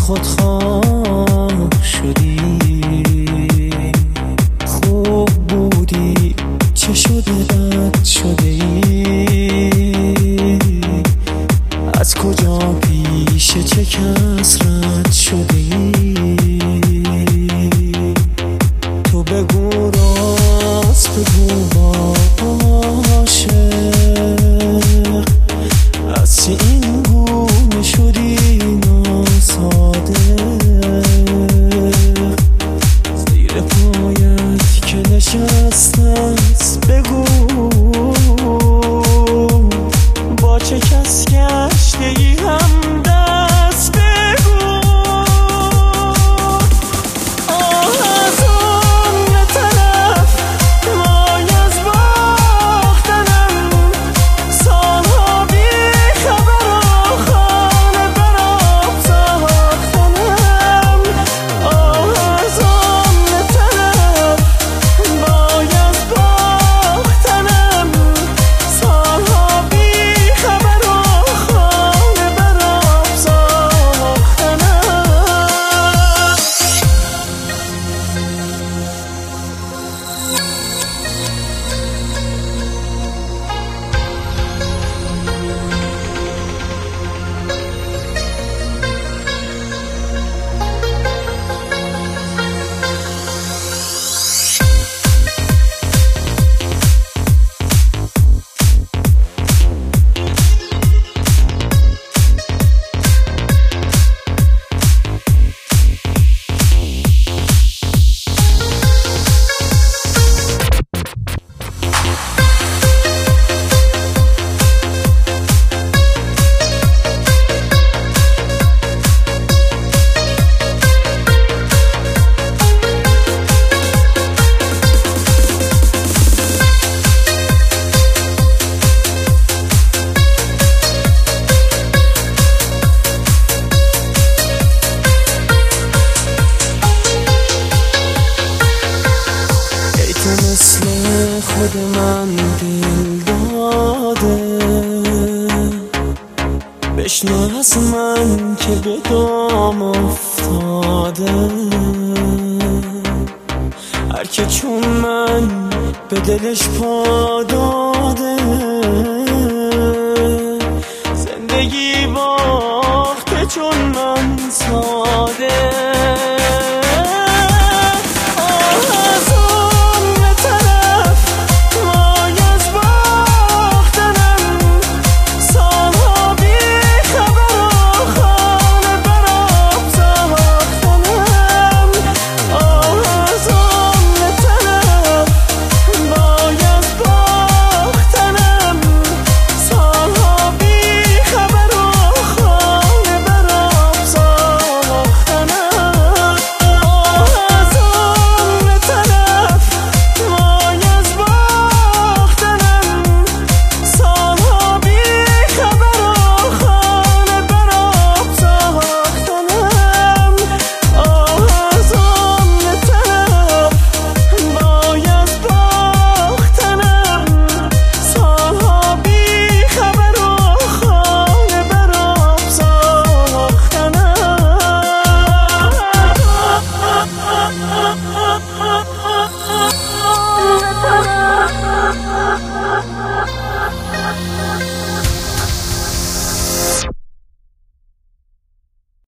خودخواه شدی. خوب بودی چه شده بد شده ای؟ از کجا پیش چه کس رد شده ای؟ تو بگو راست بگو باشه، از چه این گونه شدی ناساده؟ زیر پایت که نشسته است بگو با چه کس گشته ای هم دست بگو. آه از اون طرف وای از باختنم، سالها بی خبر و خانه برام ساختنم. آه از اون طرف وای از باختنم، سالها بی خبر و خانه برام ساختنم. مثل خود من دل داده، بشنو از من که به دام افتاده. هر که چون من به دلش پا داده،